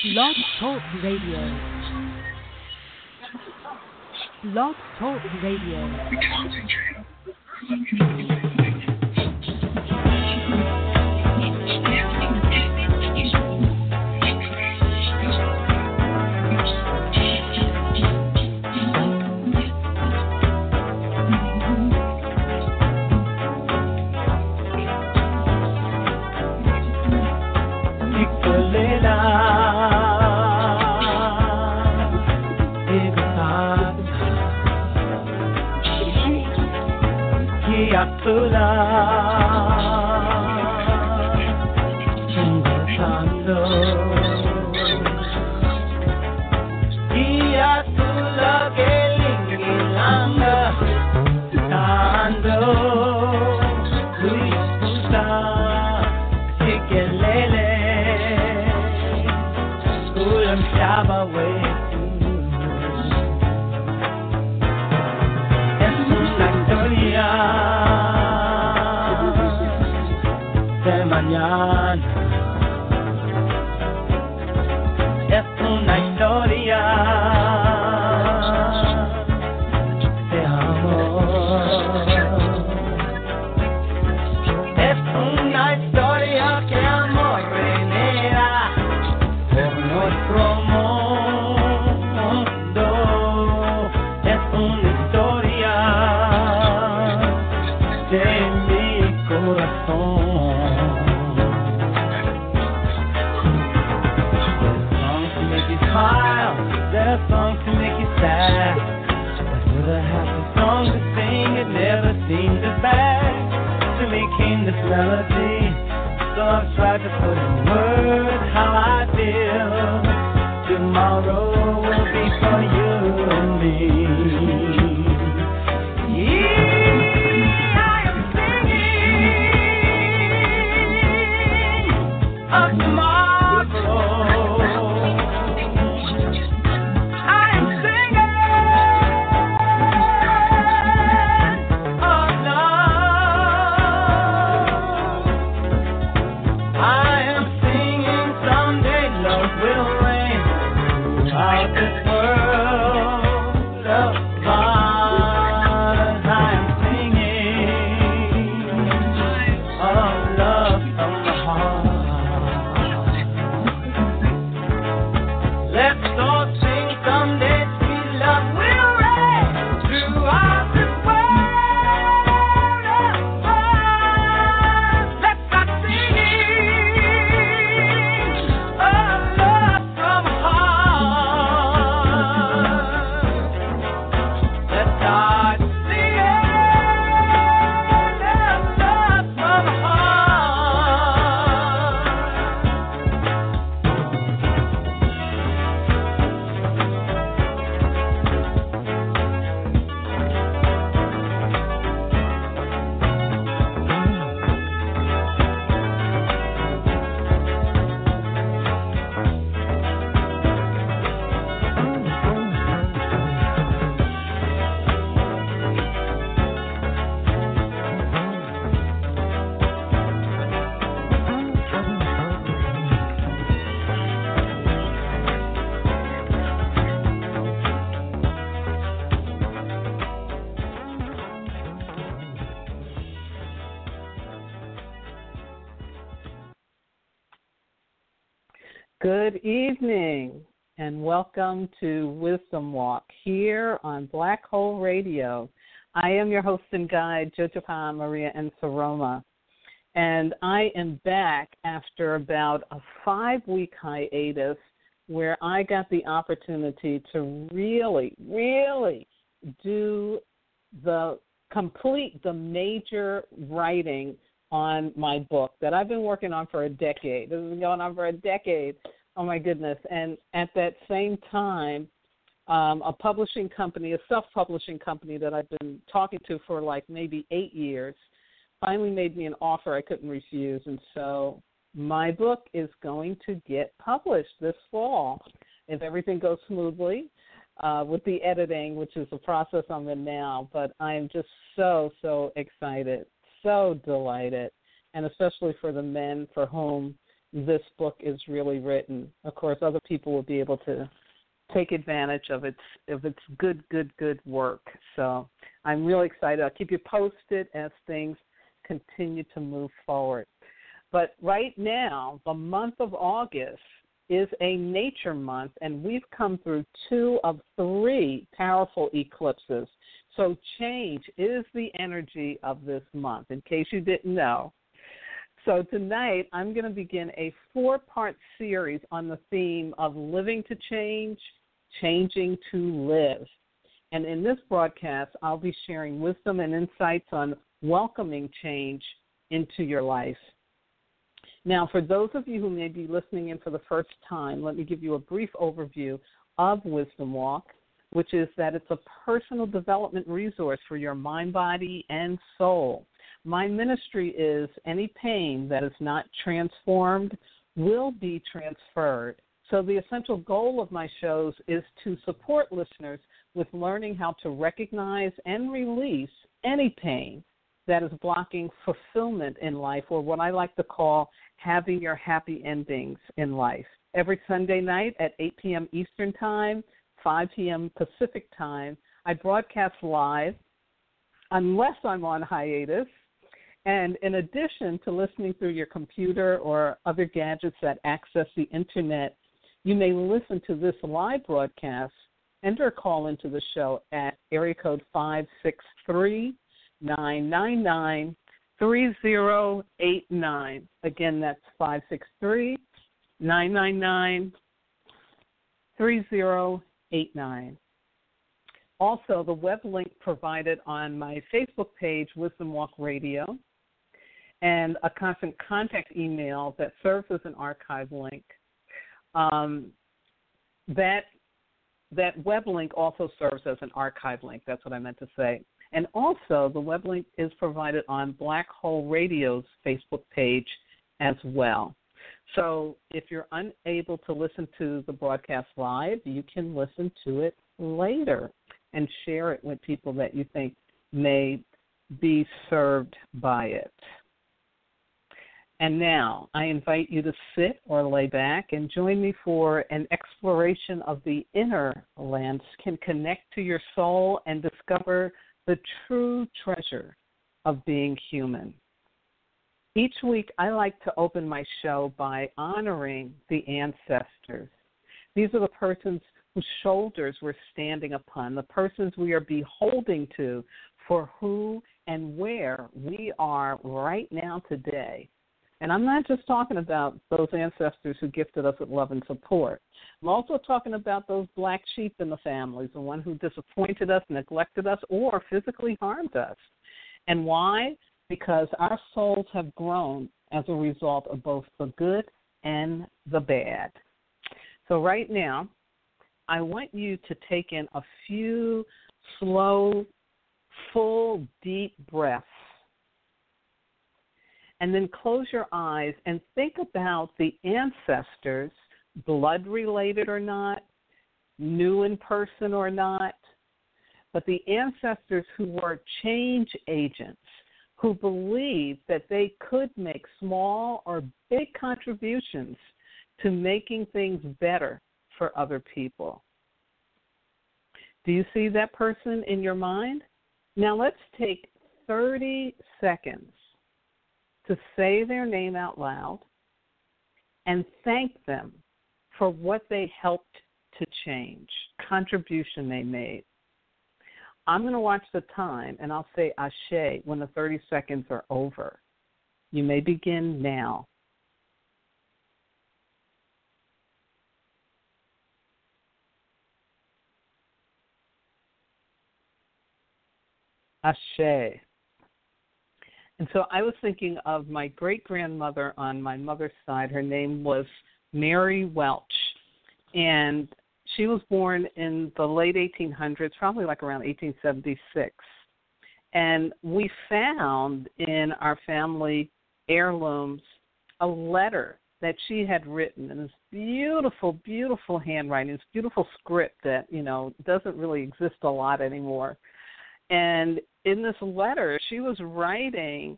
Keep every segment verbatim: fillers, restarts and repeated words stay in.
Blog Talk Radio. Blog Talk Radio. Good evening and welcome to Wisdom Walk here on Black Hole Radio. I am your host and guide, Jojopah Maria Nsaroma, and I am back after about a five-week hiatus where I got the opportunity to really, really do the complete, the major writing on my book that I've been working on for a decade. This has been going on for a decade. Oh, my goodness. And at that same time, um, a publishing company, a self-publishing company that I've been talking to for like maybe eight years, finally made me an offer I couldn't refuse. And so my book is going to get published this fall if everything goes smoothly uh, with the editing, which is the process I'm in now. But I'm just so, so excited, so delighted, and especially for the men for whom this book is really written. Of course, other people will be able to take advantage of its of its good, good, good work. So I'm really excited. I'll keep you posted as things continue to move forward. But right now, the month of August is a nature month, and we've come through two of three powerful eclipses. So change is the energy of this month, in case you didn't know. So tonight, I'm going to begin a four-part series on the theme of living to change, changing to live. And in this broadcast, I'll be sharing wisdom and insights on welcoming change into your life. Now, for those of you who may be listening in for the first time, let me give you a brief overview of Wisdom Walk, which is that it's a personal development resource for your mind, body, and soul. My ministry is any pain that is not transformed will be transferred. So the essential goal of my shows is to support listeners with learning how to recognize and release any pain that is blocking fulfillment in life, or what I like to call having your happy endings in life. Every Sunday night at eight p.m. Eastern Time, five p.m. Pacific Time, I broadcast live unless I'm on hiatus. And in addition to listening through your computer or other gadgets that access the Internet, you may listen to this live broadcast, enter a call into the show at area code five six three, nine nine nine, three zero eight nine. Again, that's five six three, nine nine nine, three zero eight nine. Also, the web link provided on my Facebook page, Wisdom Walk Radio, and a constant contact email that serves as an archive link. Um, that that web link also serves as an archive link. That's what I meant to say. And also, the web link is provided on Black Hole Radio's Facebook page as well. So if you're unable to listen to the broadcast live, you can listen to it later and share it with people that you think may be served by it. And now I invite you to sit or lay back and join me for an exploration of the inner lands, can connect to your soul and discover the true treasure of being human. Each week, I like to open my show by honoring the ancestors. These are the persons whose shoulders we're standing upon, the persons we are beholding to for who and where we are right now today. And I'm not just talking about those ancestors who gifted us with love and support. I'm also talking about those black sheep in the families, the one who disappointed us, neglected us, or physically harmed us. And why? Because our souls have grown as a result of both the good and the bad. So right now, I want you to take in a few slow, full, deep breaths. And then close your eyes and think about the ancestors, blood-related or not, new in person or not, but the ancestors who were change agents, who believed that they could make small or big contributions to making things better for other people. Do you see that person in your mind? Now let's take thirty seconds to say their name out loud and thank them for what they helped to change, contribution they made. I'm going to watch the time, and I'll say Ashe when the thirty seconds are over. You may begin now. Ashe. And so I was thinking of my great-grandmother on my mother's side. Her name was Mary Welch, and she was born in the late eighteen hundreds, probably like around eighteen seventy-six. And we found in our family heirlooms a letter that she had written in this beautiful, beautiful handwriting, this beautiful script that, you know, doesn't really exist a lot anymore. And in this letter, she was writing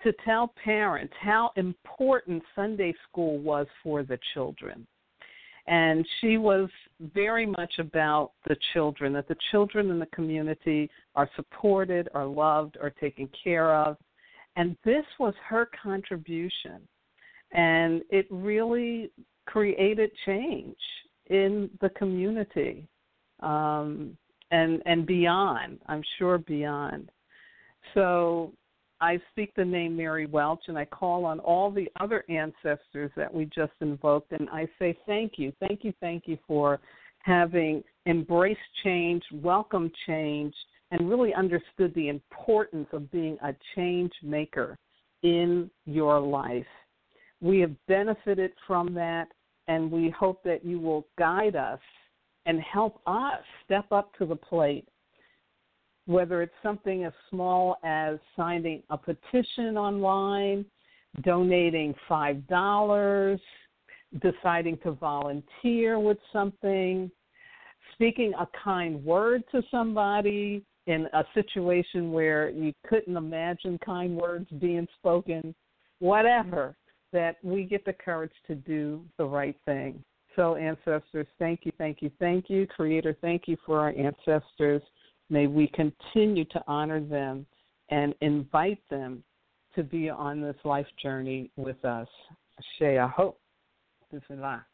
to tell parents how important Sunday school was for the children. And she was very much about the children, that the children in the community are supported, are loved, are taken care of. And this was her contribution. And it really created change in the community um, and, and beyond, I'm sure beyond. So I speak the name Mary Welch, and I call on all the other ancestors that we just invoked, and I say thank you, thank you, thank you for having embraced change, welcomed change, and really understood the importance of being a change maker in your life. We have benefited from that, and we hope that you will guide us and help us step up to the plate, whether it's something as small as signing a petition online, donating five dollars, deciding to volunteer with something, speaking a kind word to somebody in a situation where you couldn't imagine kind words being spoken, whatever, that we get the courage to do the right thing. So, ancestors, thank you, thank you, thank you. Creator, thank you for our ancestors. May we continue to honor them and invite them to be on this life journey with us. Ashe Aho. Bismillah.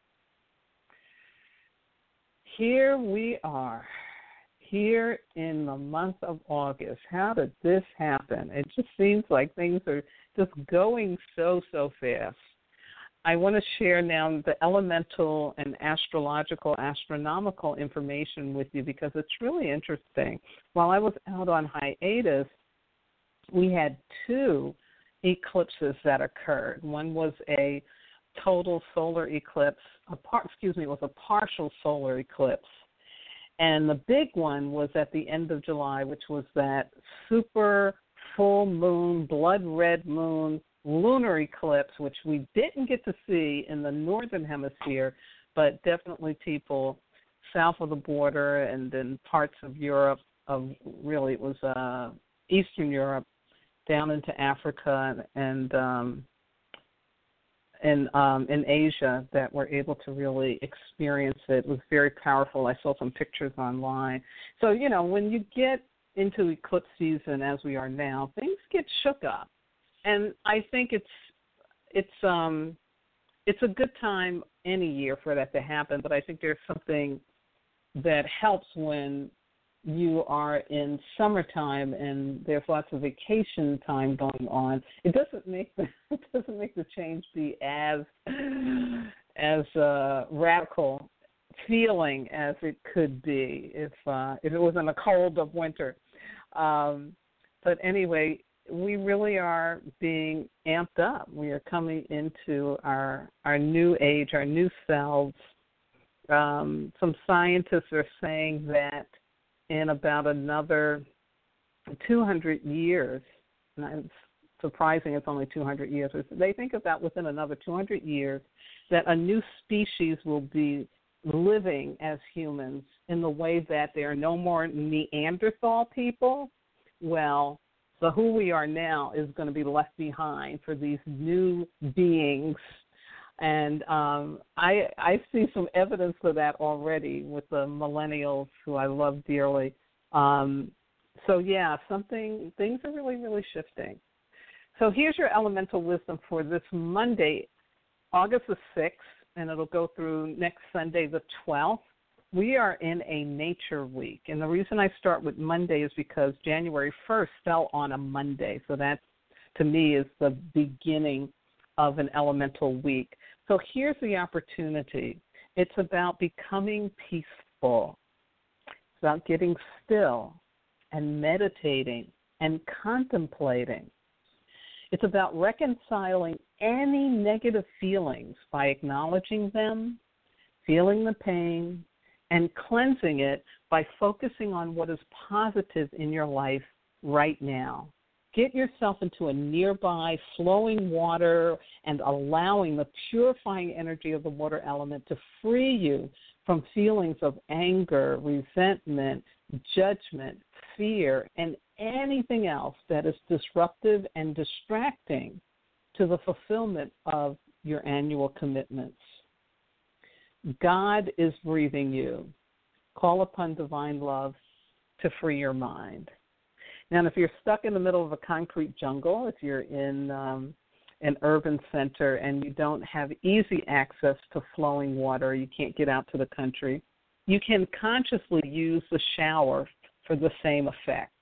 Here we are, here in the month of August. How did this happen? It just seems like things are just going so, so fast. I want to share now the elemental and astrological, astronomical information with you because it's really interesting. While I was out on hiatus, we had two eclipses that occurred. One was a total solar eclipse, a par- excuse me, it was a partial solar eclipse. And the big one was at the end of July, which was that super full moon, blood red moon, lunar eclipse, which we didn't get to see in the northern hemisphere, but definitely people south of the border and in parts of Europe, of really it was uh, Eastern Europe, down into Africa and um, and um, in Asia that were able to really experience it. It was very powerful. I saw some pictures online. So, you know, when you get into eclipse season as we are now, things get shook up. And I think it's it's um it's a good time any year for that to happen, but I think there's something that helps when you are in summertime and there's lots of vacation time going on. It doesn't make the it doesn't make the change be as as uh, radical feeling as it could be if uh, if it was in the cold of winter. Um, but anyway, we really are being amped up. We are coming into our our new age, our new selves. Um, some scientists are saying that in about another two hundred years, and it's surprising it's only two hundred years, they think about within another two hundred years that a new species will be living as humans in the way that there are no more Neanderthal people. Well, so who we are now is going to be left behind for these new beings. And um, I I see some evidence of that already with the millennials who I love dearly. Um, so, yeah, something things are really, really shifting. So here's your elemental wisdom for this Monday, August the sixth, and it'll go through next Sunday the twelfth. We are in a nature week, and the reason I start with Monday is because January first fell on a Monday, so that, to me, is the beginning of an elemental week. So here's the opportunity. It's about becoming peaceful. It's about getting still and meditating and contemplating. It's about reconciling any negative feelings by acknowledging them, feeling the pain, and cleansing it by focusing on what is positive in your life right now. Get yourself into a nearby flowing water and allowing the purifying energy of the water element to free you from feelings of anger, resentment, judgment, fear, and anything else that is disruptive and distracting to the fulfillment of your annual commitments. God is breathing you. Call upon divine love to free your mind. Now, if you're stuck in the middle of a concrete jungle, if you're in um, an urban center and you don't have easy access to flowing water, you can't get out to the country, you can consciously use the shower for the same effect.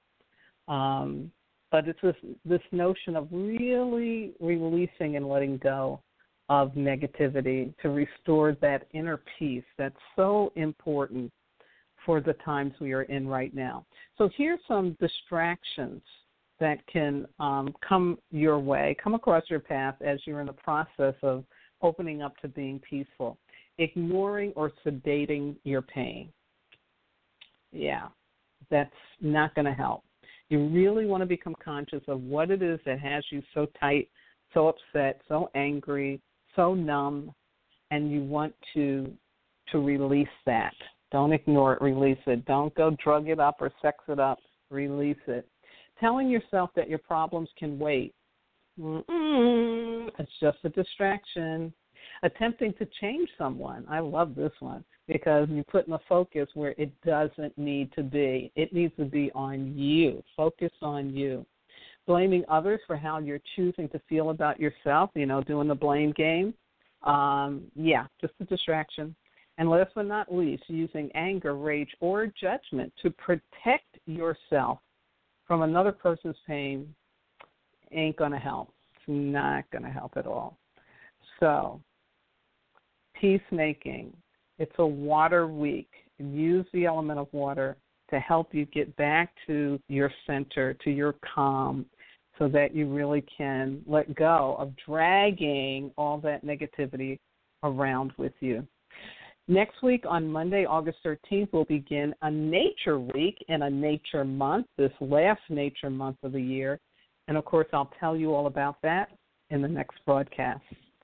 Um, but it's this, this notion of really releasing and letting go of negativity to restore that inner peace that's so important for the times we are in right now. So here's some distractions that can um, come your way, come across your path as you're in the process of opening up to being peaceful. Ignoring or sedating your pain. Yeah, that's not going to help. You really want to become conscious of what it is that has you so tight, so upset, so angry, so numb, and you want to to release that. Don't ignore it, release it. Don't go drug it up or sex it up, release it. Telling yourself that your problems can wait. Mm-mm, it's just a distraction. Attempting to change someone. I love this one because you put in the focus where it doesn't need to be. It needs to be on you. Focus on you. Blaming others for how you're choosing to feel about yourself, you know, doing the blame game. Um, yeah, just a distraction. And last but not least, using anger, rage, or judgment to protect yourself from another person's pain ain't going to help. It's not going to help at all. So, peacemaking. It's a water week. Use the element of water to help you get back to your center, to your calm, so that you really can let go of dragging all that negativity around with you. Next week on Monday, August thirteenth, we'll begin a nature week and a nature month, this last nature month of the year. And, of course, I'll tell you all about that in the next broadcast.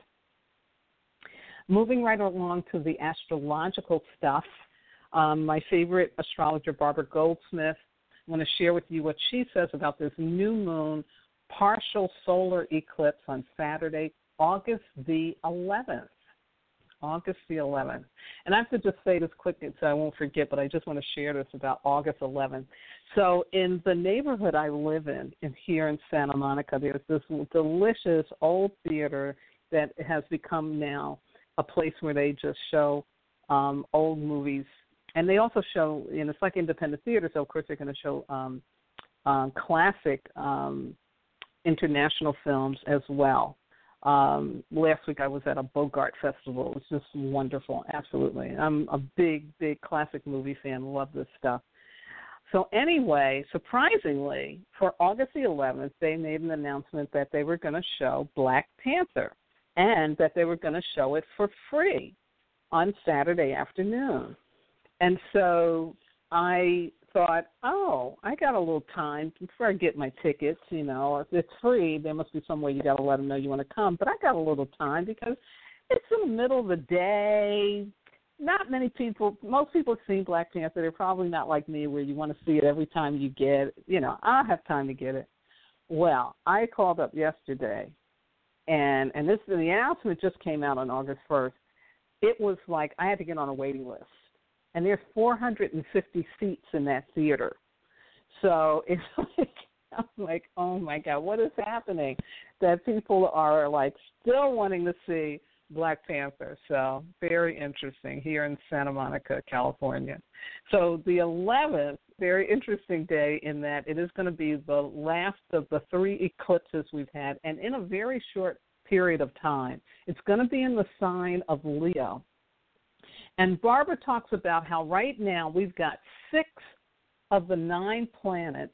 Moving right along to the astrological stuff, um, my favorite astrologer, Barbara Goldsmith, I want to share with you what she says about this new moon partial solar eclipse on Saturday, August the eleventh. August the eleventh. And I have to just say this quickly so I won't forget, but I just want to share this about August eleventh. So in the neighborhood I live in, in here in Santa Monica, there's this delicious old theater that has become now a place where they just show um, old movies. And they also show, and it's like independent theater, so of course they're going to show um, um, classic um, international films as well. Um, last week I was at a Bogart festival. It was just wonderful, absolutely. I'm a big, big classic movie fan, love this stuff. So anyway, surprisingly, for August the eleventh, they made an announcement that they were going to show Black Panther, and that they were going to show it for free on Saturday afternoon. And so I thought, oh, I got a little time before I get my tickets. You know, if it's free, there must be some way you got to let them know you want to come. But I got a little time because it's in the middle of the day. Not many people, most people have seen Black Panther. They're probably not like me where you want to see it every time you get it. You know, I have time to get it. Well, I called up yesterday. And and this the announcement just came out on August first. It was like I had to get on a waiting list. And there's four hundred fifty seats in that theater. So it's like, I'm like, oh, my God, what is happening? That people are, like, still wanting to see Black Panther. So very interesting here in Santa Monica, California. So the eleventh, very interesting day in that it is going to be the last of the three eclipses we've had, and in a very short period of time. It's going to be in the sign of Leo. And Barbara talks about how right now we've got six of the nine planets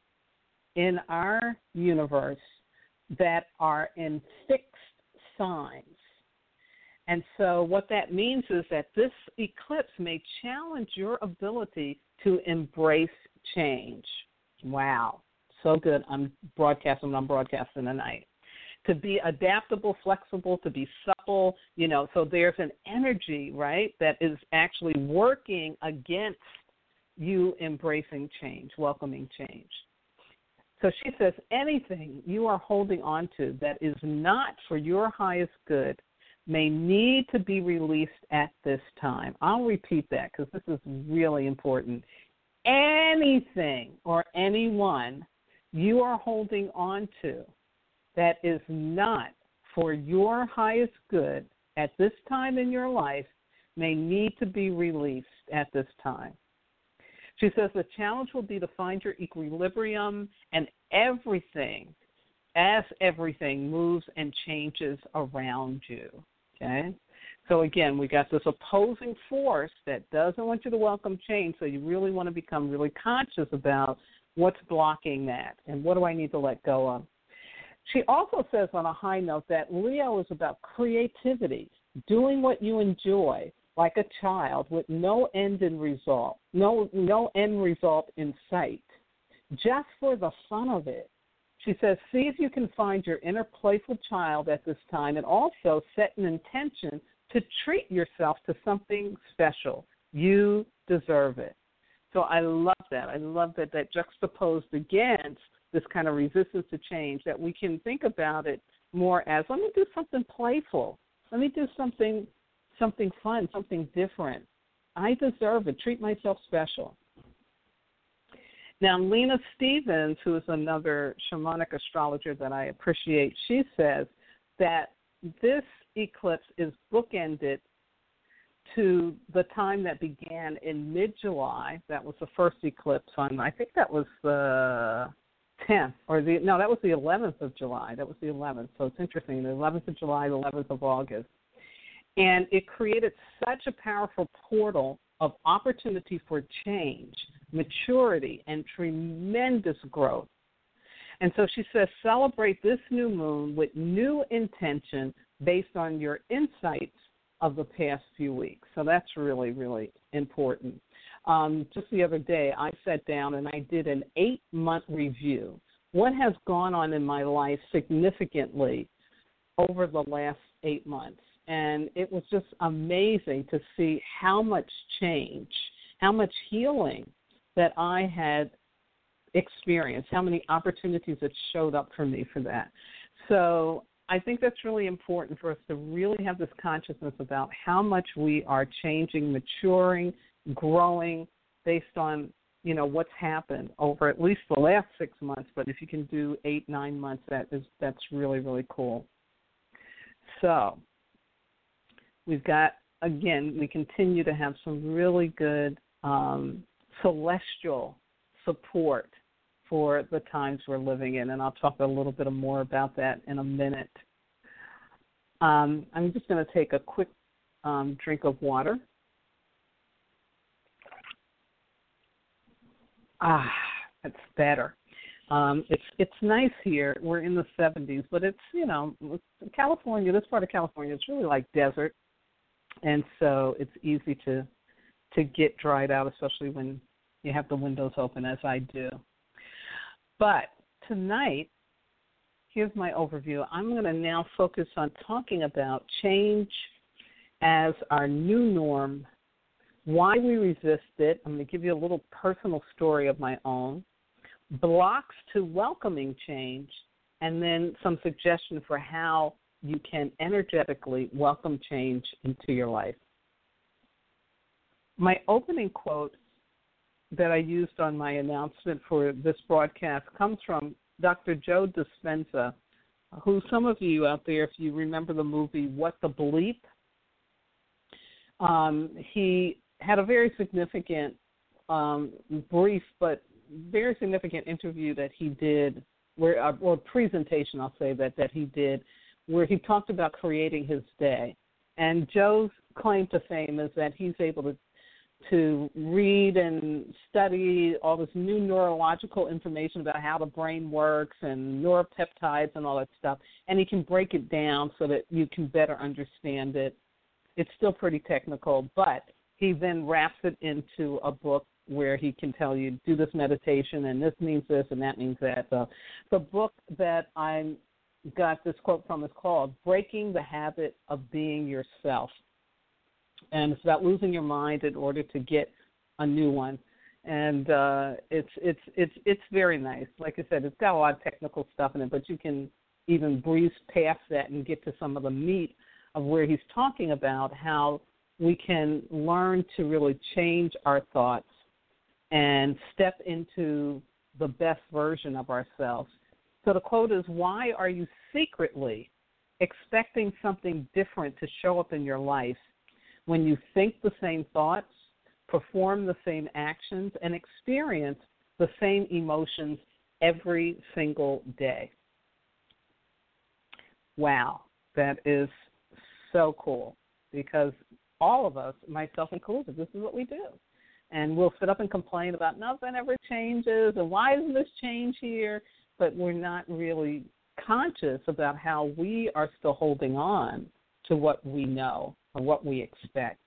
in our universe that are in fixed signs. And so what that means is that this eclipse may challenge your ability to embrace change. Wow. So good. I'm broadcasting I'm broadcasting tonight. To be adaptable, flexible, to be supple, you know, so there's an energy, right, that is actually working against you embracing change, welcoming change. So she says anything you are holding on to that is not for your highest good may need to be released at this time. I'll repeat that because this is really important. Anything or anyone you are holding on to that is not for your highest good at this time in your life may need to be released at this time. She says the challenge will be to find your equilibrium and everything, as everything moves and changes around you. Okay? So again, we got this opposing force that doesn't want you to welcome change, so you really want to become really conscious about what's blocking that and what do I need to let go of. She also says on a high note that Leo is about creativity, doing what you enjoy, like a child with no end in result, no no end result in sight, just for the fun of it. She says, see if you can find your inner playful child at this time and also set an intention to treat yourself to something special. You deserve it. So I love that. I love that that juxtaposed against this kind of resistance to change, that we can think about it more as, let me do something playful. Let me do something something fun, something different. I deserve it. Treat myself special. Now, Lena Stevens, who is another shamanic astrologer that I appreciate, she says that this eclipse is bookended to the time that began in mid-July. That was the first eclipse on, I think that was the tenth, or the, no, that was the eleventh of July. That was the eleventh. So it's interesting, the eleventh of July, the eleventh of August. And it created such a powerful portal of opportunity for change, maturity, and tremendous growth. And so she says, celebrate this new moon with new intention based on your insights of the past few weeks. So that's really, really important. Um, just the other day, I sat down and I did an eight-month review. What has gone on in my life significantly over the last eight months? And it was just amazing to see how much change, how much healing that I had experienced, how many opportunities that showed up for me for that. So I think that's really important for us to really have this consciousness about how much we are changing, maturing, growing based on, you know, what's happened over at least the last six months. But if you can do eight, nine months, that is that's really, really cool. So we've got, again, we continue to have some really good um, celestial support for the times we're living in, and I'll talk a little bit more about that in a minute. Um, I'm just going to take a quick um, drink of water. Ah, that's better. Um, it's it's nice here. We're in the seventies, but it's, you know, California, this part of California, it's really like desert. And so it's easy to to get dried out, especially when you have the windows open, as I do. But tonight, here's my overview. I'm going to now focus on talking about change as our new norm, why we resist it. I'm going to give you a little personal story of my own, blocks to welcoming change, and then some suggestion for how you can energetically welcome change into your life. My opening quote that I used on my announcement for this broadcast comes from Doctor Joe Dispenza, who some of you out there, if you remember the movie What the Bleep, um, he had a very significant, um, brief but very significant interview that he did, where, uh, or presentation, I'll say, that, that he did, where he talked about creating his day. And Joe's claim to fame is that he's able to to read and study all this new neurological information about how the brain works and neuropeptides and all that stuff, and he can break it down so that you can better understand it. It's still pretty technical, but he then wraps it into a book where he can tell you, do this meditation, and this means this, and that means that. So the book that I got this quote from is called Breaking the Habit of Being Yourself. And it's about losing your mind in order to get a new one. and uh, it's it's it's it's very nice. Like I said, it's got a lot of technical stuff in it, but you can even breeze past that and get to some of the meat of where he's talking about how we can learn to really change our thoughts and step into the best version of ourselves. So the quote is, "Why are you secretly expecting something different to show up in your life when you think the same thoughts, perform the same actions, and experience the same emotions every single day?" Wow, that is so cool, because all of us, myself included, this is what we do. And we'll sit up and complain about nothing ever changes and why isn't this change here? But we're not really conscious about how we are still holding on to what we know or what we expect.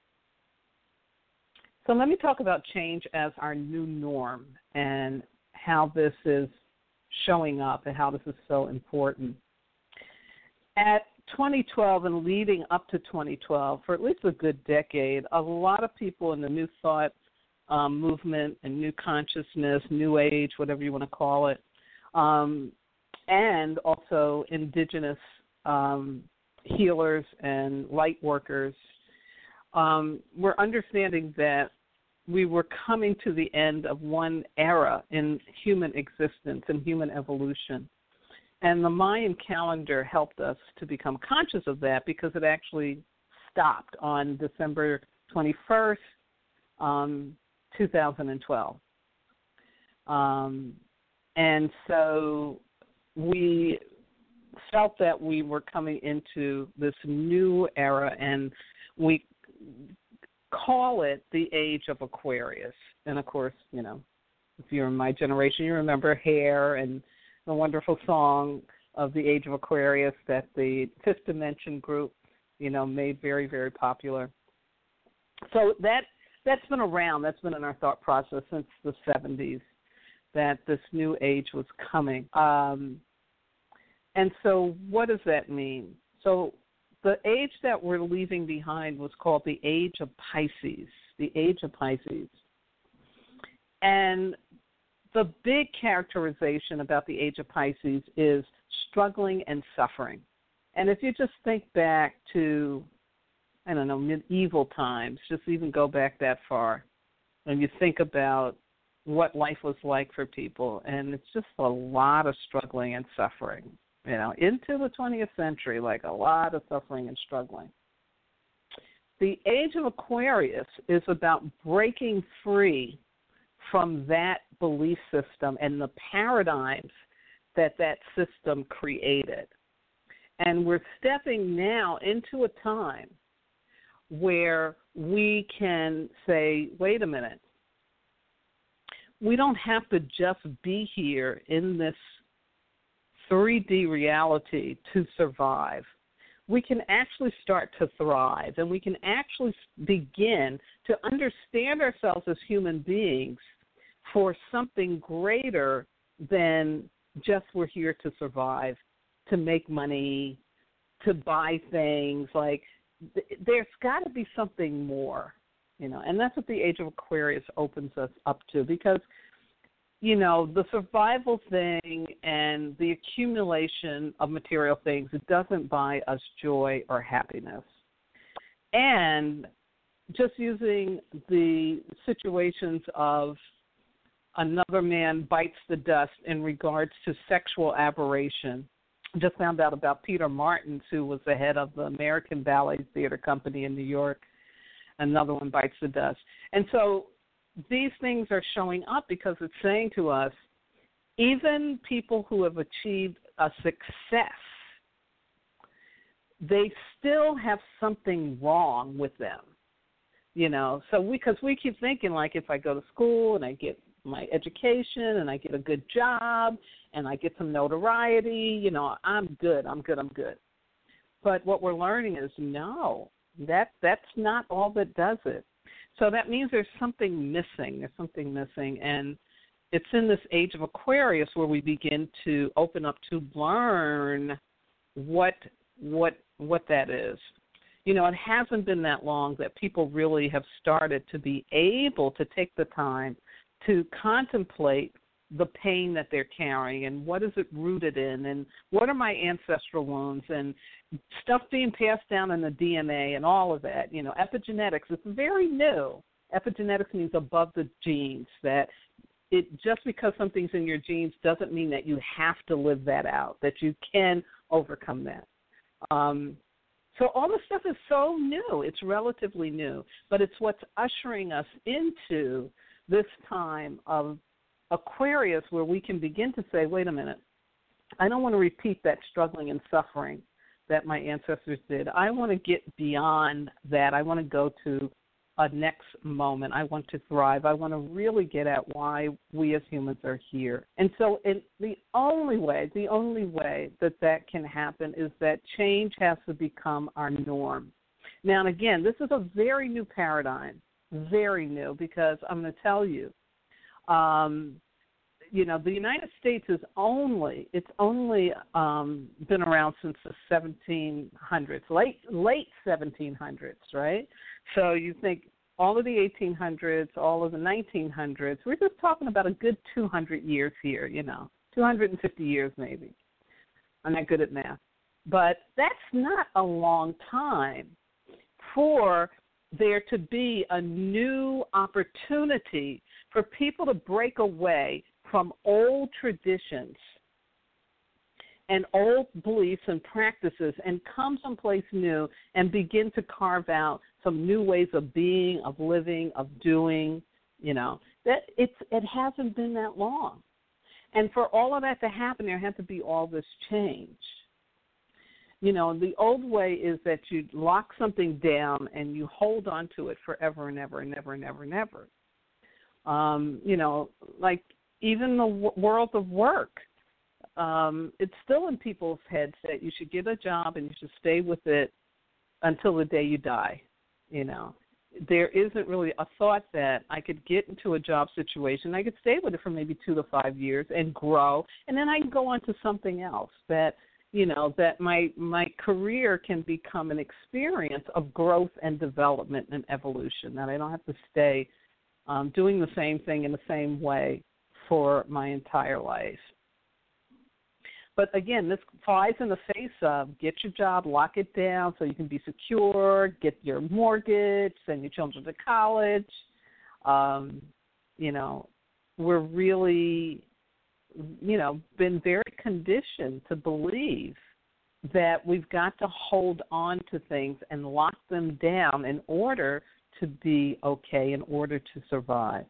So let me talk about change as our new norm and how this is showing up and how this is so important. At twenty twelve and leading up to twenty twelve, for at least a good decade, a lot of people in the New Thought um, movement and New Consciousness, New Age, whatever you want to call it, um, and also indigenous um, healers and light workers, um, were understanding that we were coming to the end of one era in human existence and human evolution. And the Mayan calendar helped us to become conscious of that because it actually stopped on December twenty-first, um, two thousand twelve. Um, and so we felt that we were coming into this new era, and we call it the age of Aquarius. And, of course, you know, if you're in my generation, you remember Hair and the wonderful song of the Age of Aquarius that the Fifth Dimension group, you know, made very, very popular. So that, that's been around. That's been in our thought process since the seventies, that this new age was coming. Um, and so what does that mean? So the age that we're leaving behind was called the Age of Pisces, the Age of Pisces. And the big characterization about the Age of Pisces is struggling and suffering. And if you just think back to, I don't know, medieval times, just even go back that far, and you think about what life was like for people, and it's just a lot of struggling and suffering, you know, into the twentieth century, like a lot of suffering and struggling. The Age of Aquarius is about breaking free from that belief system and the paradigms that that system created. And we're stepping now into a time where we can say, wait a minute, we don't have to just be here in this three D reality to survive. We can actually start to thrive, and we can actually begin to understand ourselves as human beings for something greater than just we're here to survive, to make money, to buy things. Like, th- there's got to be something more, you know, and that's what the Age of Aquarius opens us up to, because, you know, the survival thing and the accumulation of material things, it doesn't buy us joy or happiness. And just using the situations of another man bites the dust in regards to sexual aberration. Just found out about Peter Martins, who was the head of the American Ballet Theater Company in New York. Another one bites the dust. And so these things are showing up because it's saying to us, even people who have achieved a success, they still have something wrong with them. You know, so we, because we keep thinking, like, if I go to school and I get my education and I get a good job and I get some notoriety, you know, I'm good, I'm good, I'm good. But what we're learning is, no, that that's not all that does it. So that means there's something missing. There's something missing. And it's in this Age of Aquarius where we begin to open up to learn what what what that is. You know, it hasn't been that long that people really have started to be able to take the time to contemplate the pain that they're carrying and what is it rooted in and what are my ancestral wounds and stuff being passed down in the D N A and all of that. You know, epigenetics is very new. Epigenetics means above the genes, that it just because something's in your genes doesn't mean that you have to live that out, that you can overcome that. Um, so all this stuff is so new. It's relatively new, but it's what's ushering us into this time of Aquarius, where we can begin to say, wait a minute, I don't want to repeat that struggling and suffering that my ancestors did. I want to get beyond that. I want to go to a next moment. I want to thrive. I want to really get at why we as humans are here. And so it, the only way, the only way that that can happen is that change has to become our norm. Now, and again, this is a very new paradigm, very new, because I'm going to tell you, Um, you know, the United States is only, it's only um, been around since the seventeen hundreds, late late seventeen hundreds, right? So you think all of the eighteen hundreds, all of the nineteen hundreds, we're just talking about a good two hundred years here, you know, two hundred fifty years maybe. I'm not good at math. But that's not a long time for there to be a new opportunity for people to break away from old traditions and old beliefs and practices and come someplace new and begin to carve out some new ways of being, of living, of doing, you know. That it's it hasn't been that long. And for all of that to happen, there had to be all this change. You know, the old way is that you lock something down and you hold on to it forever and ever and ever and ever and ever. Um, you know, like even the w- world of work, um, it's still in people's heads that you should get a job and you should stay with it until the day you die. You know, there isn't really a thought that I could get into a job situation, I could stay with it for maybe two to five years and grow, and then I can go on to something else that, you know, that my my career can become an experience of growth and development and evolution, that I don't have to stay um, doing the same thing in the same way for my entire life. But again, this flies in the face of get your job, lock it down so you can be secure, get your mortgage, send your children to college. Um, you know, we're really, you know, been very conditioned to believe that we've got to hold on to things and lock them down in order to be okay, in order to survive.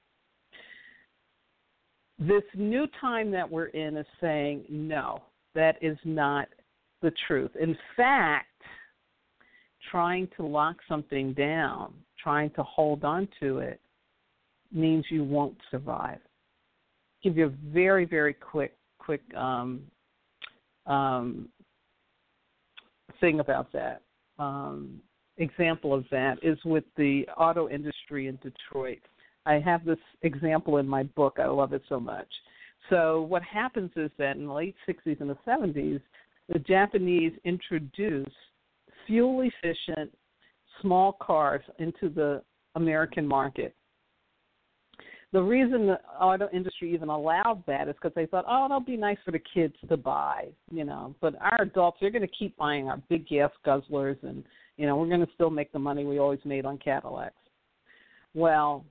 This new time that we're in is saying, no, that is not the truth. In fact, trying to lock something down, trying to hold on to it, means you won't survive. I'll give you a very, very quick, quick um, um, thing about that. Um, example of that is with the auto industry in Detroit. I have this example in my book. I love it so much. So what happens is that in the late sixties and the seventies, the Japanese introduced fuel-efficient small cars into the American market. The reason the auto industry even allowed that is because they thought, oh, it'll be nice for the kids to buy, you know. But our adults, they're going to keep buying our big gas guzzlers, and, you know, we're going to still make the money we always made on Cadillacs. Well,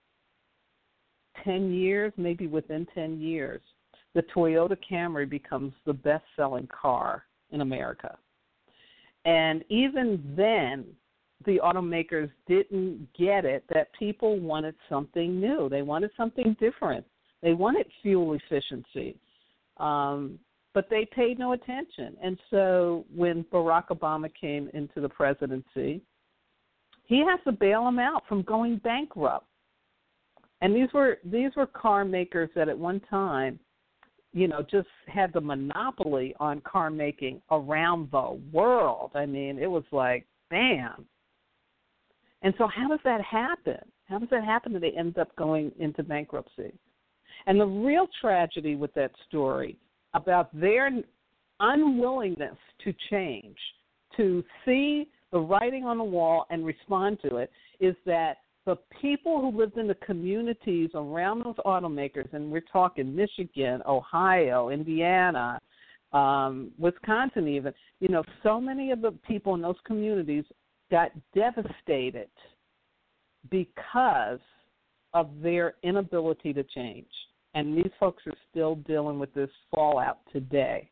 ten years, maybe within ten years, the Toyota Camry becomes the best-selling car in America. And even then, the automakers didn't get it that people wanted something new. They wanted something different. They wanted fuel efficiency, um, but they paid no attention. And so when Barack Obama came into the presidency, he has to bail them out from going bankrupt. And these were these were car makers that at one time, you know, just had the monopoly on car making around the world. I mean, it was like, bam. And so how does that happen? How does that happen that they end up going into bankruptcy? And the real tragedy with that story about their unwillingness to change, to see the writing on the wall and respond to it, is that the people who lived in the communities around those automakers, and we're talking Michigan, Ohio, Indiana, um, Wisconsin even, you know, so many of the people in those communities got devastated because of their inability to change. And these folks are still dealing with this fallout today.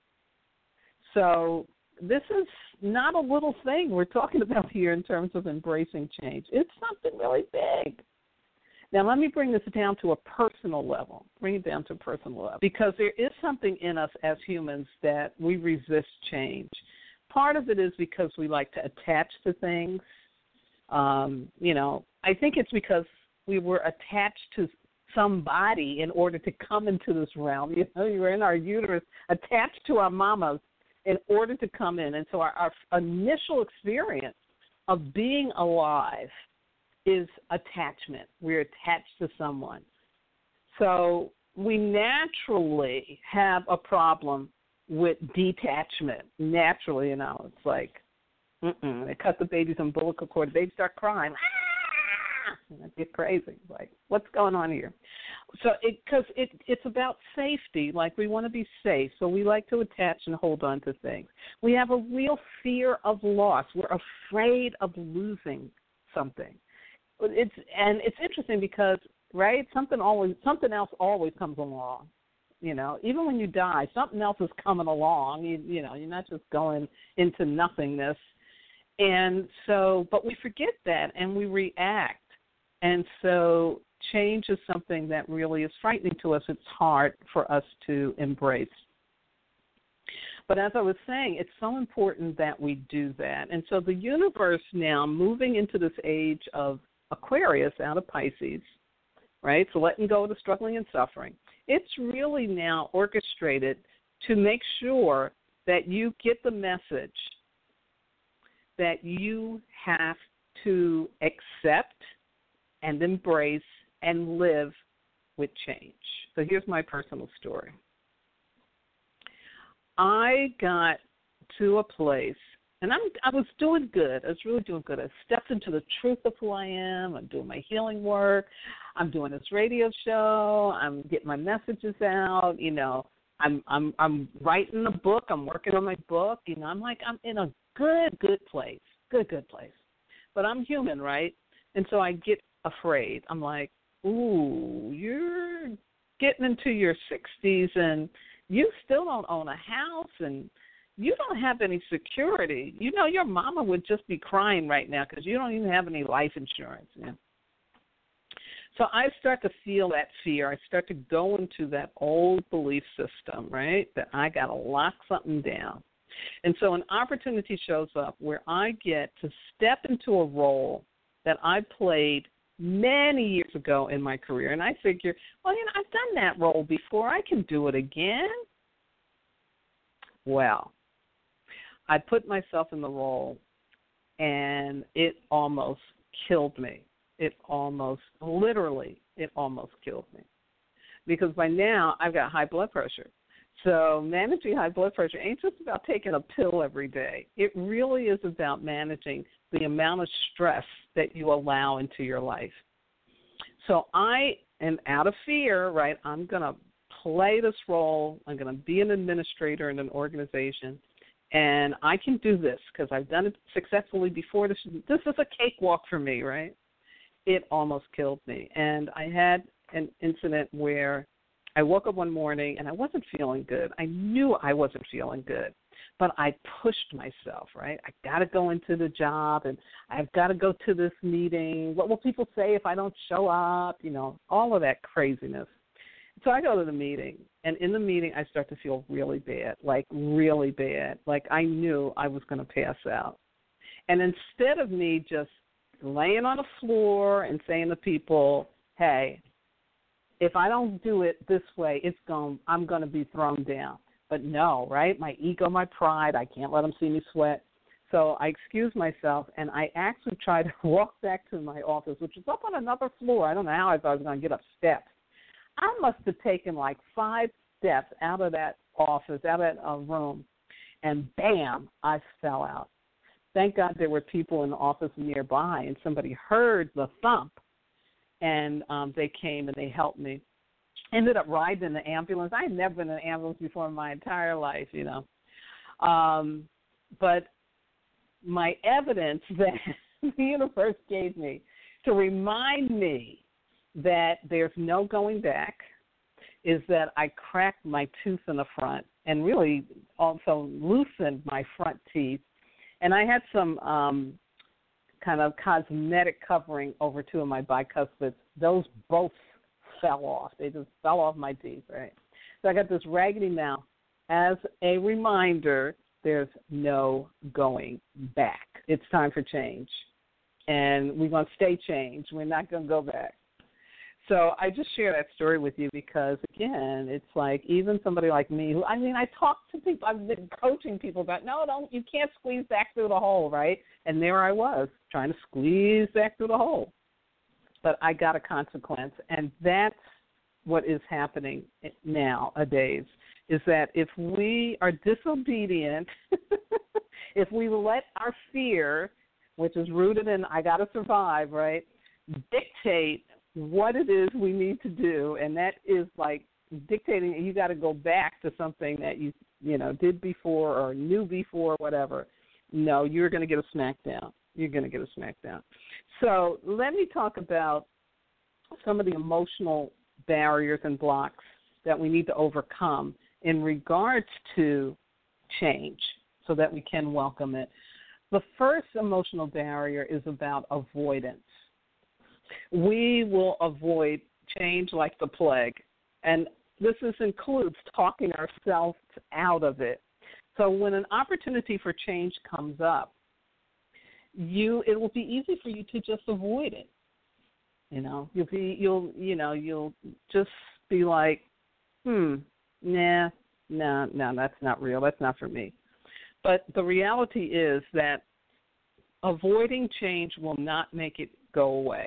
So this is not a little thing we're talking about here in terms of embracing change. It's something really big. Now, let me bring this down to a personal level, bring it down to a personal level, because there is something in us as humans that we resist change. Part of it is because we like to attach to things. Um, you know, I think it's because we were attached to somebody in order to come into this realm. You know, you were in our uterus, attached to our mamas in order to come in. And so our, our initial experience of being alive is attachment. We're attached to someone. So we naturally have a problem with detachment. Naturally, you know, it's like, mm-mm. They cut the baby's umbilical cord, the baby start crying. Ah! And I get crazy. Like, what's going on here? So it, because it, it's about safety. Like, we want to be safe, so we like to attach and hold on to things. We have a real fear of loss. We're afraid of losing something. It's and it's interesting because, right, something always something else always comes along. You know, even when you die, something else is coming along. You, you know, you're not just going into nothingness. And so, but we forget that and we react. And so change is something that really is frightening to us. It's hard for us to embrace. But as I was saying, it's so important that we do that. And so the universe now, moving into this age of Aquarius out of Pisces, right, so letting go of the struggling and suffering, it's really now orchestrated to make sure that you get the message that you have to accept and embrace and live with change. So here's my personal story. I got to a place, and I'm, I was doing good. I was really doing good. I stepped into the truth of who I am. I'm doing my healing work. I'm doing this radio show. I'm getting my messages out. You know, I'm I'm I'm writing a book. I'm working on my book. You know, I'm like I'm in a good good place, good good place. But I'm human, right? And so I get afraid. I'm like, ooh, you're getting into your sixties and you still don't own a house and you don't have any security. You know, your mama would just be crying right now because you don't even have any life insurance. Yeah. So I start to feel that fear. I start to go into that old belief system, right, that I got to lock something down. And so an opportunity shows up where I get to step into a role that I played many years ago in my career. And I figure, well, you know, I've done that role before. I can do it again. Well, I put myself in the role, and it almost killed me. It almost, literally, it almost killed me. Because by now, I've got high blood pressure. So managing high blood pressure ain't just about taking a pill every day. It really is about managing the amount of stress that you allow into your life. So I am out of fear, right? I'm going to play this role. I'm going to be an administrator in an organization. And I can do this because I've done it successfully before. This, this is a cakewalk for me, right? It almost killed me. And I had an incident where I woke up one morning and I wasn't feeling good. I knew I wasn't feeling good, but I pushed myself, right? I got to go into the job and I've got to go to this meeting. What will people say if I don't show up? You know, all of that craziness. So I go to the meeting, and in the meeting I start to feel really bad, like really bad. Like I knew I was going to pass out. And instead of me just laying on the floor and saying to people, hey, if I don't do it this way, it's going, I'm going to be thrown down. But no, right? My ego, my pride, I can't let them see me sweat. So I excused myself, and I actually tried to walk back to my office, which was up on another floor. I don't know how I thought I was going to get up steps. I must have taken like five steps out of that office, out of that uh, room, and bam, I fell out. thank God there were people in the office nearby, and somebody heard the thump, and um, they came and they helped me. Ended up riding in the ambulance. I had never been in an ambulance before in my entire life, you know. Um, but my evidence that the universe gave me to remind me that there's no going back is that I cracked my tooth in the front and really also loosened my front teeth. And I had some um, kind of cosmetic covering over two of my bicuspids. Those both fell off. They just fell off my teeth, right? So I got this raggedy mouth. As a reminder, there's no going back. It's time for change. And we're going to stay changed. We're not going to go back. So I just share that story with you because, again, it's like even somebody like me who, I mean, I talk to people, I've been coaching people about, no, don't, you can't squeeze back through the hole, right? And there I was trying to squeeze back through the hole. But I got a consequence, and that's what is happening nowadays, is that if we are disobedient, if we let our fear, which is rooted in I got to survive, right, dictate what it is we need to do, and that is like dictating you got to go back to something that you, you know, did before or knew before, whatever. No, you're going to get a smackdown. You're going to get a smackdown. So let me talk about some of the emotional barriers and blocks that we need to overcome in regards to change so that we can welcome it. The first emotional barrier is about avoidance. We will avoid change like the plague, and this is, includes talking ourselves out of it. So when an opportunity for change comes up, you it will be easy for you to just avoid it. You know, you'll be you'll you know you'll just be like, hmm, nah, no, no, that's not real. That's not for me. But the reality is that avoiding change will not make it go away.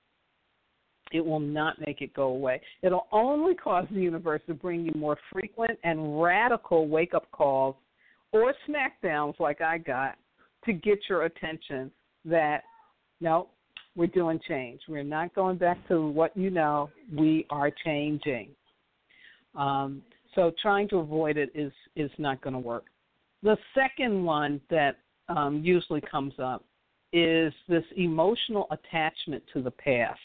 It will not make it go away. It'll only cause the universe to bring you more frequent and radical wake-up calls or smackdowns like I got to get your attention that, no, we're doing change. We're not going back to what you know. We are changing. Um, so trying to avoid it is, is not going to work. The second one that um, usually comes up is this emotional attachment to the past.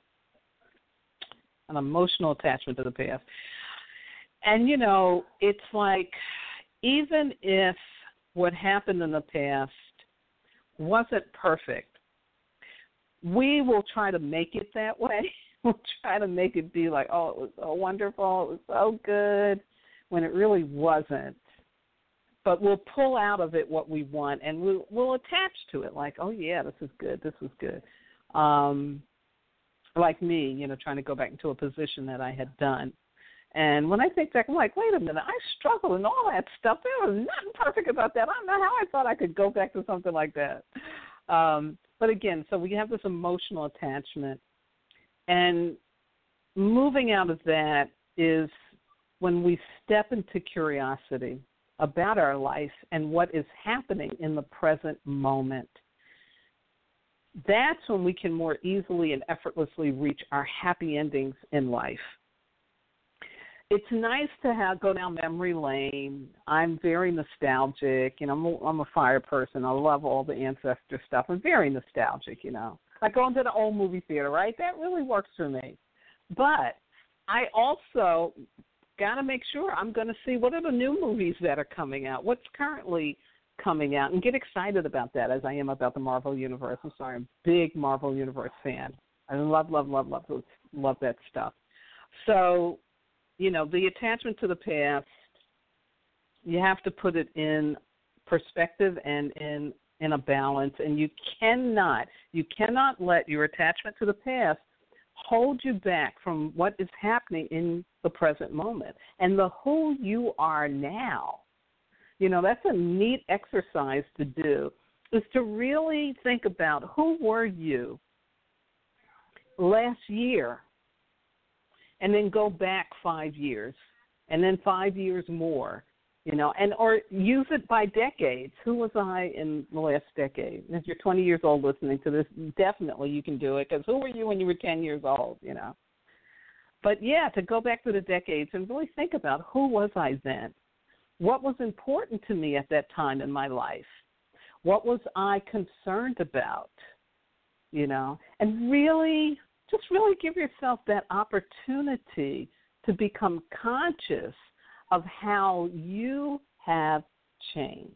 An emotional attachment to the past. And, you know, it's like even if what happened in the past wasn't perfect, we will try to make it that way. We'll try to make it be like, oh, it was so wonderful, it was so good, when it really wasn't. But we'll pull out of it what we want, and we'll, we'll attach to it like, oh, yeah, this is good, this was good. Um Like me, you know, trying to go back into a position that I had done. And when I think back, I'm like, wait a minute, I struggled and all that stuff. There was nothing perfect about that. I don't know how I thought I could go back to something like that. Um, but again, so we have this emotional attachment. And moving out of that is when we step into curiosity about our life and what is happening in the present moment. That's when we can more easily and effortlessly reach our happy endings in life. It's nice to have go down memory lane. I'm very nostalgic. You know, I'm a, I'm a fire person. I love all the ancestor stuff. I'm very nostalgic, you know. I go into the old movie theater, right? That really works for me. But I also got to make sure I'm going to see what are the new movies that are coming out, what's currently coming out, and get excited about that as I am about the Marvel Universe. I'm sorry, I'm a big Marvel Universe fan. I love, love, love, love, love that stuff. So, you know, the attachment to the past, you have to put it in perspective and in in a balance, and you cannot, you cannot let your attachment to the past hold you back from what is happening in the present moment and the who you are now. You know, that's a neat exercise to do, is to really think about who were you last year and then go back five years and then five years more. you know, and or use it by decades. Who was I in the last decade? If you're twenty years old listening to this, definitely you can do it, because who were you when you were ten years old, you know? But, yeah, to go back to the decades and really think about who was I then? What was important to me at that time in my life? What was I concerned about, you know? And really, just really give yourself that opportunity to become conscious of how you have changed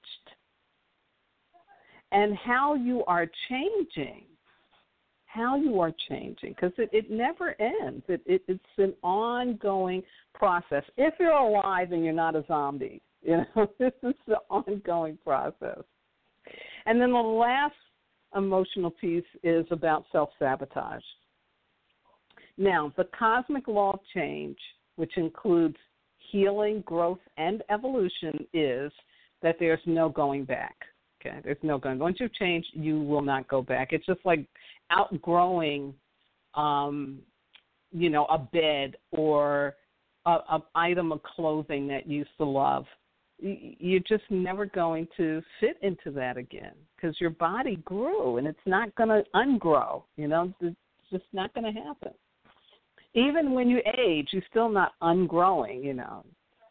and how you are changing. How you are changing, because it, it never ends. It, it, it's an ongoing process. If you're alive and you're not a zombie, you know, this is the ongoing process. And then the last emotional piece is about self-sabotage. Now, the cosmic law of change, which includes healing, growth, and evolution, is that there's no going back. Okay, there's no going. Once you've changed, you will not go back. It's just like outgrowing, um, you know, a bed or a, a item of clothing that you used to love. You're just never going to fit into that again, because your body grew and it's not going to ungrow. You know, it's just not going to happen. Even when you age, you're still not ungrowing. You know,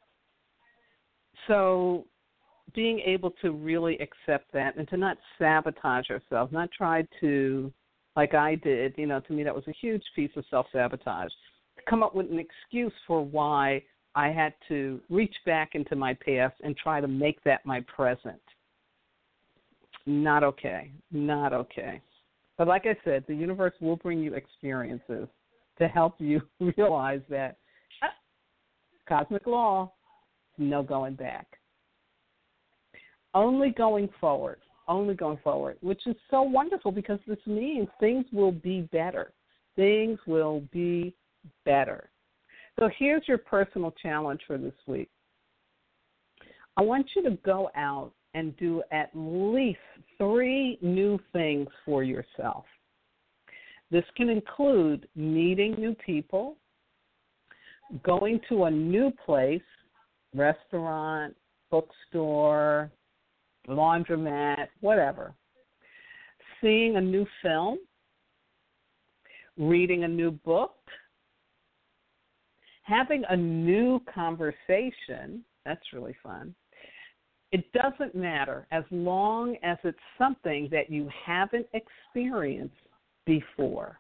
so being able to really accept that and to not sabotage yourself, not try to, like I did, you know, to me that was a huge piece of self-sabotage, to come up with an excuse for why I had to reach back into my past and try to make that my present. Not okay. Not okay. But like I said, the universe will bring you experiences to help you realize that ah, cosmic law, no going back. Only going forward, only going forward, which is so wonderful, because this means things will be better. Things will be better. So here's your personal challenge for this week. I want you to go out and do at least three new things for yourself. This can include meeting new people, going to a new place, restaurant, bookstore, laundromat, whatever, seeing a new film, reading a new book, having a new conversation. That's really fun. It doesn't matter as long as it's something that you haven't experienced before.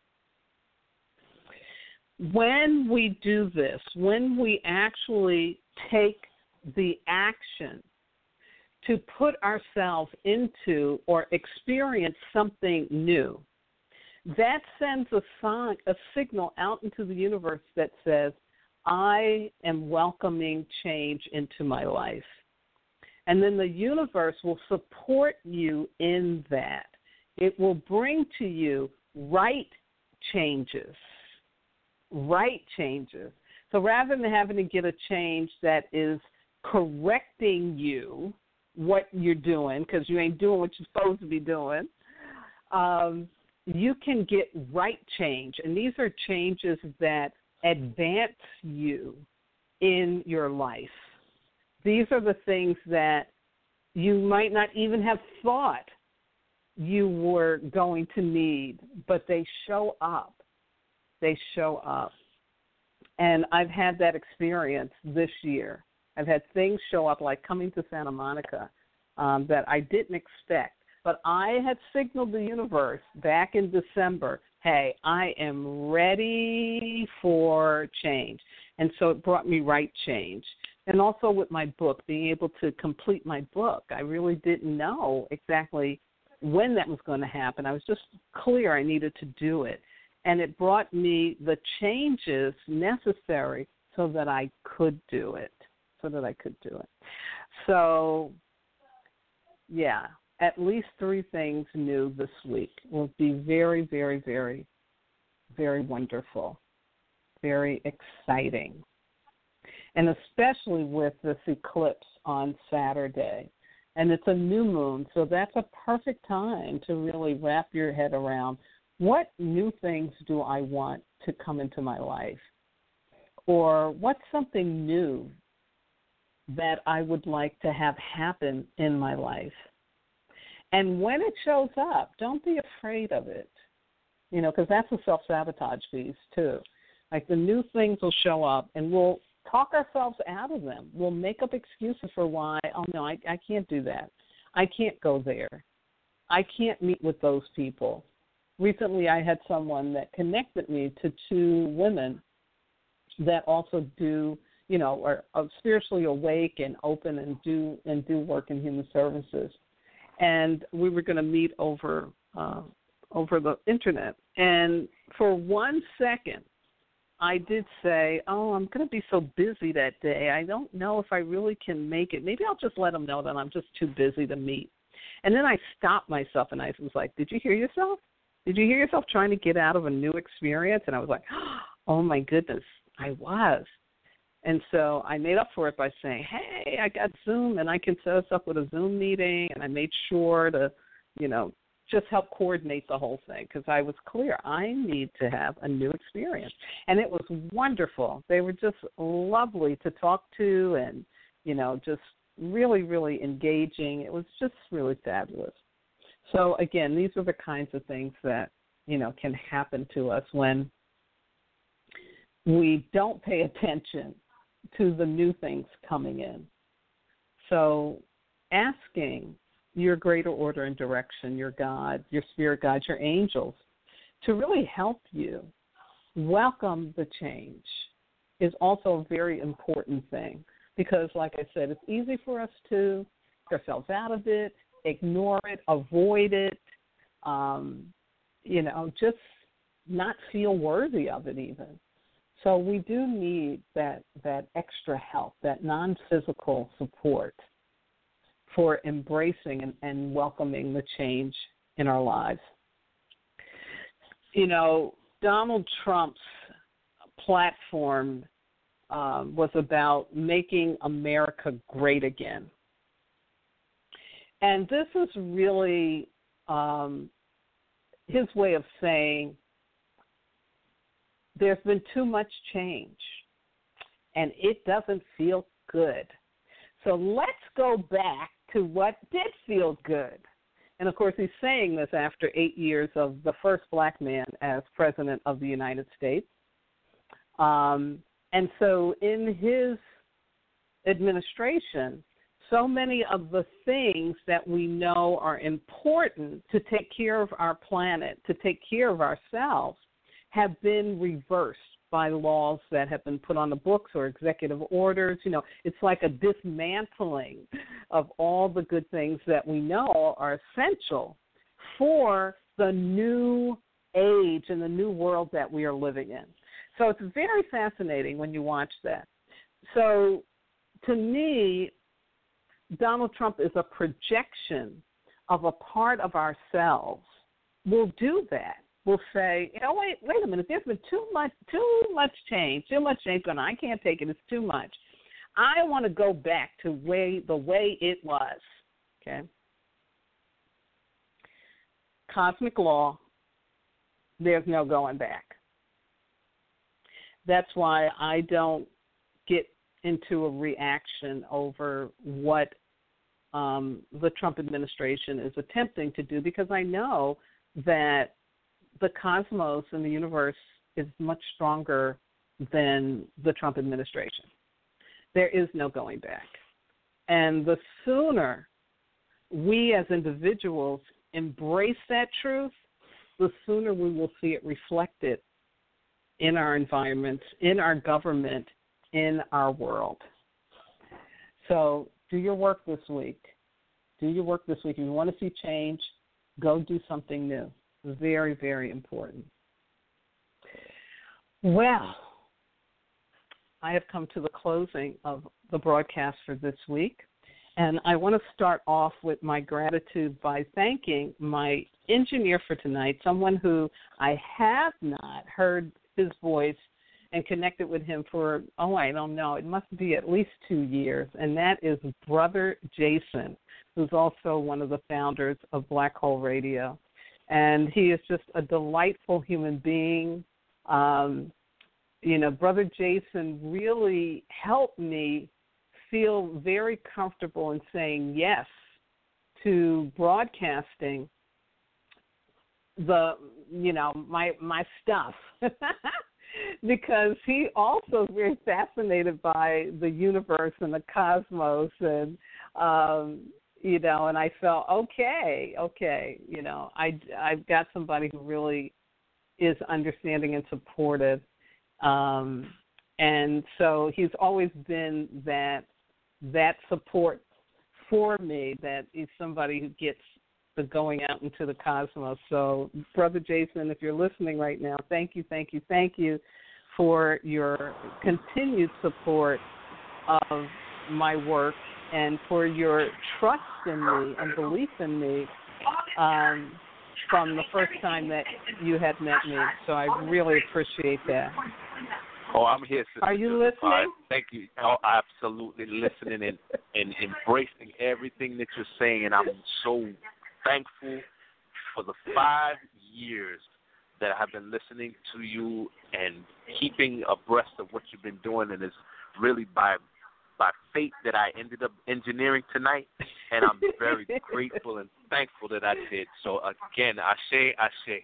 When we do this, when we actually take the action to put ourselves into or experience something new, that sends a, sign, a signal out into the universe that says, I am welcoming change into my life. And then the universe will support you in that. It will bring to you right changes, right changes. So rather than having to get a change that is correcting you, what you're doing, because you ain't doing what you're supposed to be doing, um, you can get right change. And these are changes that advance you in your life. These are the things that you might not even have thought you were going to need, but they show up. They show up. And I've had that experience this year. I've had things show up, like coming to Santa Monica, um, that I didn't expect. But I had signaled the universe back in December, hey, I am ready for change. And so it brought me right change. And also with my book, being able to complete my book, I really didn't know exactly when that was going to happen. I was just clear I needed to do it. And it brought me the changes necessary so that I could do it, so that I could do it. So, yeah, at least three things new this week will be very, very, very, very wonderful, very exciting. And especially with this eclipse on Saturday. And it's a new moon, so that's a perfect time to really wrap your head around, what new things do I want to come into my life? Or what's something new that I would like to have happen in my life. And when it shows up, don't be afraid of it, you know, because that's a self-sabotage piece too. Like the new things will show up and we'll talk ourselves out of them. We'll make up excuses for why, oh, no, I, I can't do that. I can't go there. I can't meet with those people. Recently I had someone that connected me to two women that also do, you know, are, are spiritually awake and open and do and do work in human services. And we were going to meet over uh, over the internet. And for one second, I did say, oh, I'm going to be so busy that day. I don't know if I really can make it. Maybe I'll just let them know that I'm just too busy to meet. And then I stopped myself and I was like, did you hear yourself? Did you hear yourself trying to get out of a new experience? And I was like, oh, my goodness, I was. And so I made up for it by saying, hey, I got Zoom and I can set us up with a Zoom meeting. And I made sure to, you know, just help coordinate the whole thing because I was clear I need to have a new experience. And it was wonderful. They were just lovely to talk to and, you know, just really, really engaging. It was just really fabulous. So, again, these are the kinds of things that, you know, can happen to us when we don't pay attention to the new things coming in. So asking your greater order and direction, your God, your spirit guides, your angels, to really help you welcome the change is also a very important thing because, like I said, it's easy for us to take ourselves out of it, ignore it, avoid it, um, you know, just not feel worthy of it even. So we do need that, that extra help, that non-physical support for embracing and, and welcoming the change in our lives. You know, Donald Trump's platform um, was about making America great again. And this is really um, his way of saying, there's been too much change, and it doesn't feel good. So let's go back to what did feel good. And, of course, he's saying this after eight years of the first black man as president of the United States. Um, and so in his administration, so many of the things that we know are important to take care of our planet, to take care of ourselves, have been reversed by laws that have been put on the books or executive orders. You know, it's like a dismantling of all the good things that we know are essential for the new age and the new world that we are living in. So it's very fascinating when you watch that. So to me, Donald Trump is a projection of a part of ourselves. We'll do that. We'll say, you know, wait, wait a minute. There's been too much, too much change, too much change going on. I can't take it. It's too much. I want to go back to way the way it was. Okay. Cosmic law. There's no going back. That's why I don't get into a reaction over what um, the Trump administration is attempting to do, because I know that the cosmos and the universe is much stronger than the Trump administration. There is no going back. And the sooner we as individuals embrace that truth, the sooner we will see it reflected in our environments, in our government, in our world. So do your work this week. Do your work this week. If you want to see change, go do something new. Very, very important. Well, I have come to the closing of the broadcast for this week, and I want to start off with my gratitude by thanking my engineer for tonight, someone who I have not heard his voice and connected with him for, oh, I don't know, it must be at least two years, and that is Brother Jason, who's also one of the founders of Black Hole Radio. And he is just a delightful human being. Um, you know, Brother Jason really helped me feel very comfortable in saying yes to broadcasting the, you know, my my stuff, because he also is very fascinated by the universe and the cosmos, and um, you know, and I felt okay, okay, you know, I I've got somebody who really is understanding and supportive, um, and so he's always been that that support for me. That is somebody who gets the going out into the cosmos. So, Brother Jason, if you're listening right now, thank you, thank you, thank you for your continued support of my work and for your trust in me and belief in me um, from the first time that you had met me. So I really appreciate that. Oh, I'm here, Sister. Are you listening? Uh, thank you. Oh, absolutely listening and, and embracing everything that you're saying, and I'm so thankful for the five years that I have been listening to you and keeping abreast of what you've been doing, and it's really by by fate that I ended up engineering tonight, and I'm very grateful and thankful that I did. So again, ashe, ashe.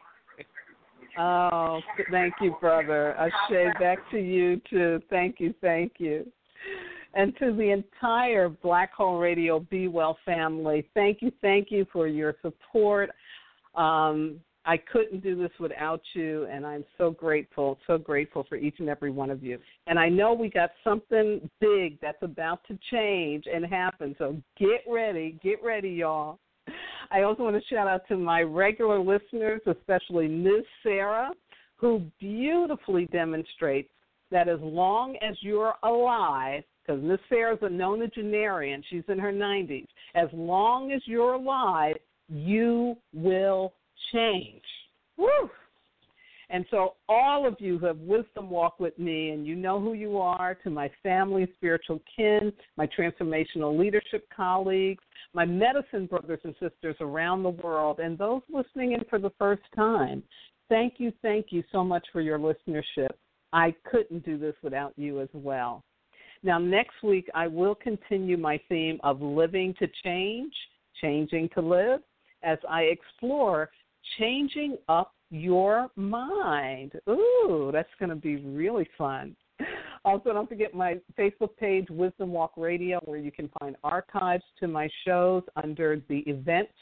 Oh, thank you, brother. Ashe, back to you too. Thank you, thank you. And to the entire Black Hole Radio Be Well family, thank you, thank you for your support. Um, I couldn't do this without you, and I'm so grateful, so grateful for each and every one of you. And I know we got something big that's about to change and happen, so get ready, get ready, y'all. I also want to shout out to my regular listeners, especially Miz Sarah, who beautifully demonstrates that as long as you're alive, because Miss Sarah's a nonagenarian, she's in her nineties, as long as you're alive, you will change. Woo! And so all of you who have wisdom walk with me, and you know who you are, to my family, spiritual kin, my transformational leadership colleagues, my medicine brothers and sisters around the world, and those listening in for the first time, thank you, thank you so much for your listenership. I couldn't do this without you as well. Now, next week, I will continue my theme of living to change, changing to live, as I explore changing up your mind. Ooh, that's going to be really fun. Also, don't forget my Facebook page, Wisdom Walk Radio, where you can find archives to my shows under the events.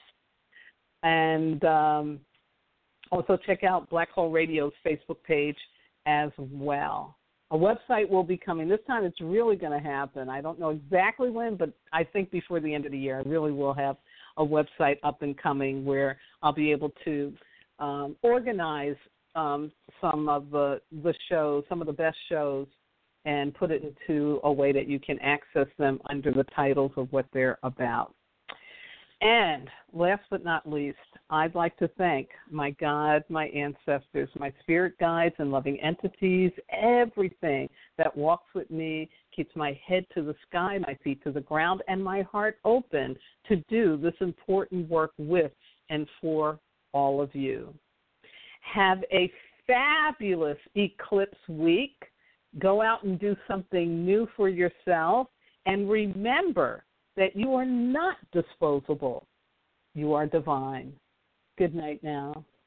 And um, also check out Black Hole Radio's Facebook page as well. A website will be coming. This time it's really going to happen. I don't know exactly when, but I think before the end of the year I really will have a website up and coming where I'll be able to um, organize um, some of the, the shows, some of the best shows, and put it into a way that you can access them under the titles of what they're about. And last but not least, I'd like to thank my God, my ancestors, my spirit guides and loving entities, everything that walks with me, keeps my head to the sky, my feet to the ground, and my heart open to do this important work with and for all of you. Have a fabulous eclipse week. Go out and do something new for yourself. And remember that you are not disposable. You are divine. Good night now.